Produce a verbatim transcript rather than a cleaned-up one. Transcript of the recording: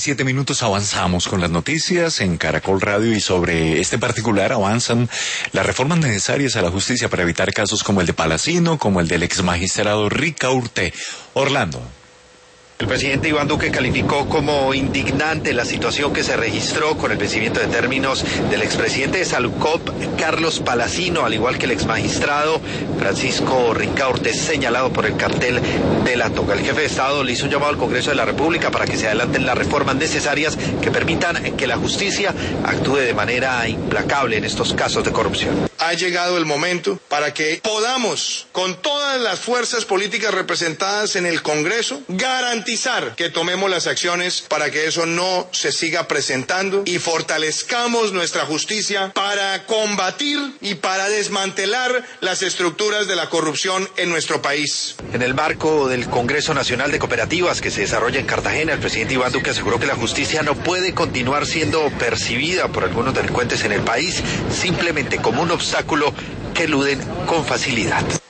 Siete minutos avanzamos con las noticias en Caracol Radio y sobre este particular avanzan las reformas necesarias a la justicia para evitar casos como el de Palacino, como el del ex magistrado Ricaurte. Orlando. El presidente Iván Duque calificó como indignante la situación que se registró con el vencimiento de términos del expresidente de Salucop, Carlos Palacino, al igual que el exmagistrado Francisco Ricaurte, señalado por el cartel de la Toga. El jefe de Estado le hizo un llamado al Congreso de la República para que se adelanten las reformas necesarias que permitan que la justicia actúe de manera implacable en estos casos de corrupción. Ha llegado el momento para que podamos, con todas las fuerzas políticas representadas en el Congreso, garantizar que tomemos las acciones para que eso no se siga presentando y fortalezcamos nuestra justicia para combatir y para desmantelar las estructuras de la corrupción en nuestro país. En el marco del Congreso Nacional de Cooperativas que se desarrolla en Cartagena, el presidente Iván Duque aseguró que la justicia no puede continuar siendo percibida por algunos delincuentes en el país simplemente como un obstáculo que eluden con facilidad.